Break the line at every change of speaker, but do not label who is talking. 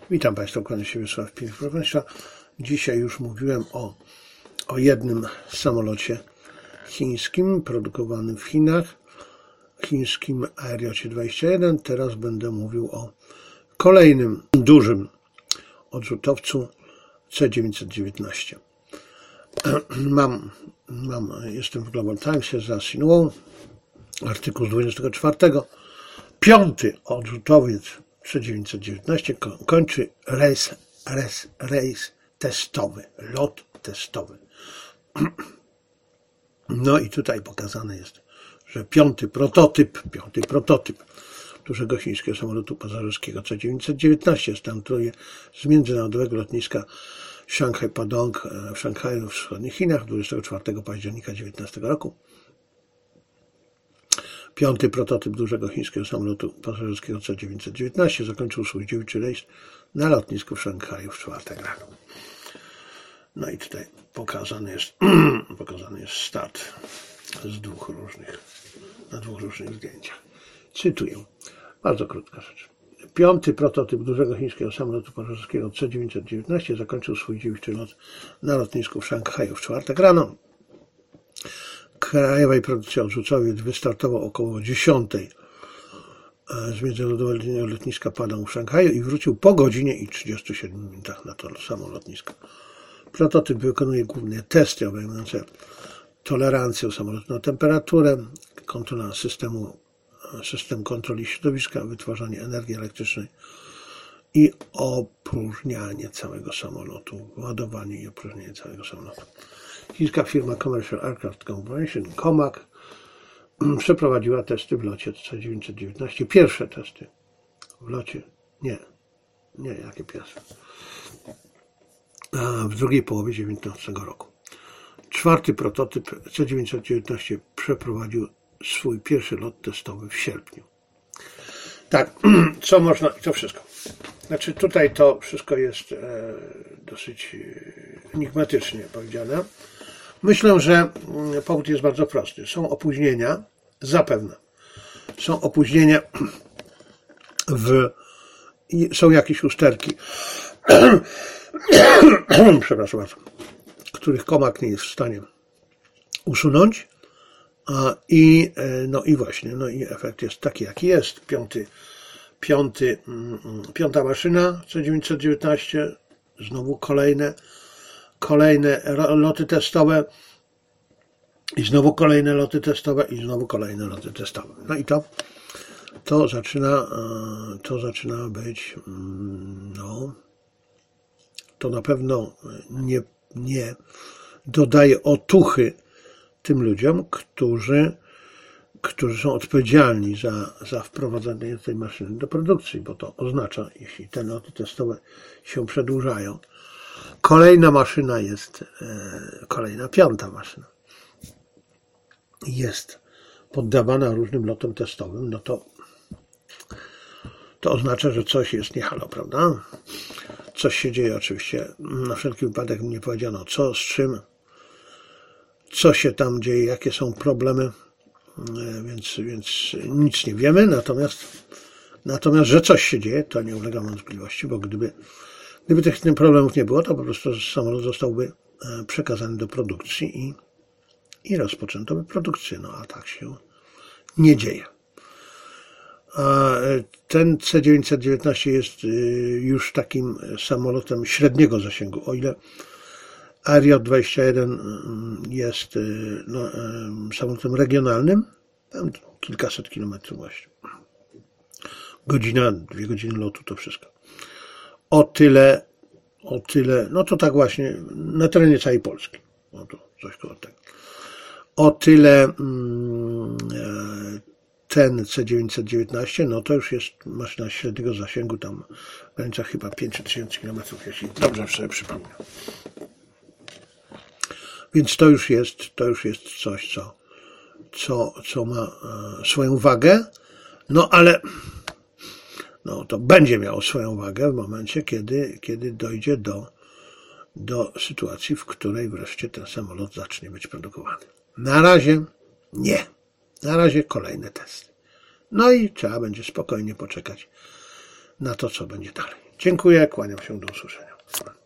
Witam Państwa, kłaniam się Wiesław Piński. Proszę Państwa, dzisiaj już mówiłem o jednym samolocie chińskim, produkowanym w Chinach, chińskim Aeriocie 21. Teraz będę mówił o kolejnym dużym odrzutowcu C-919. Jestem w Global Timesie za Xinhua, artykuł z 24. Piąty odrzutowiec C-919 kończy rejs testowy, lot testowy. No i tutaj pokazane jest, że piąty prototyp dużego chińskiego samolotu pasażerskiego C-919 startuje z międzynarodowego lotniska Shanghai Pudong w Szanghaju w wschodnich Chinach 24 października 2019 roku. Piąty prototyp dużego chińskiego samolotu pasażerskiego C-919 zakończył swój dziewiczy rejs na lotnisku w Szanghaju w czwartek rano. No i tutaj pokazany jest start na dwóch różnych zdjęciach. Cytuję, bardzo krótka rzecz. Piąty prototyp dużego chińskiego samolotu pasażerskiego C-919 zakończył swój dziewiczy lot na lotnisku w Szanghaju w czwartek rano. Krajowej produkcji odrzutowiec wystartował około 10 z międzynarodowego lotniska Pudong w Szanghaju i wrócił po godzinie i 37 minutach na to samo lotnisko. Prototyp wykonuje głównie testy obejmujące tolerancję samolotu na temperaturę, kontrola system kontroli środowiska, wytwarzanie energii elektrycznej i opróżnianie całego samolotu, ładowanie i opróżnianie całego samolotu. Chińska firma Commercial Aircraft Corporation, COMAC, przeprowadziła testy w locie C-919. Pierwsze testy w locie, jakie pierwsze? W drugiej połowie 2019 roku. Czwarty prototyp C-919 przeprowadził swój pierwszy lot testowy w sierpniu. Tak, co można, i to wszystko. Znaczy tutaj to wszystko jest dosyć enigmatycznie powiedziane. Myślę, że powód jest bardzo prosty. Są opóźnienia, zapewne. Są opóźnienia są jakieś usterki, przepraszam bardzo, których COMAC nie jest w stanie usunąć. I efekt jest taki, jaki jest. Piąta maszyna C-919, znowu kolejne loty testowe i znowu kolejne loty testowe i znowu kolejne loty testowe. No i to zaczyna być, to na pewno nie dodaje otuchy tym ludziom, którzy są odpowiedzialni za wprowadzenie tej maszyny do produkcji, bo to oznacza, jeśli te loty testowe się przedłużają, kolejna maszyna kolejna piąta maszyna jest poddawana różnym lotom testowym, no to oznacza, że coś jest nie halo, prawda? Coś się dzieje oczywiście, na wszelki wypadek nie powiedziano co, z czym, co się tam dzieje, jakie są problemy, więc nic nie wiemy, natomiast, że coś się dzieje, to nie ulega wątpliwości, bo gdyby tych problemów nie było, to po prostu samolot zostałby przekazany do produkcji i rozpoczęto by produkcję, a tak się nie dzieje. Ten C-919 jest już takim samolotem średniego zasięgu, o ile Aeriot 21 jest samolotem regionalnym, tam kilkaset kilometrów właśnie. Godzina, 2 godziny lotu, to wszystko. O tyle, no to tak właśnie, na terenie całej Polski. No to coś koło tego. O tyle ten C-919, no to już jest maszyna średniego zasięgu, tam w granicach chyba 500 tysięcy kilometrów, jeśli dobrze sobie przypomnę. Więc to już jest coś, co ma swoją wagę, ale to będzie miało swoją wagę w momencie, kiedy dojdzie do sytuacji, w której wreszcie ten samolot zacznie być produkowany. Na razie nie. Na razie kolejne testy. No i trzeba będzie spokojnie poczekać na to, co będzie dalej. Dziękuję, kłaniam się, do usłyszenia.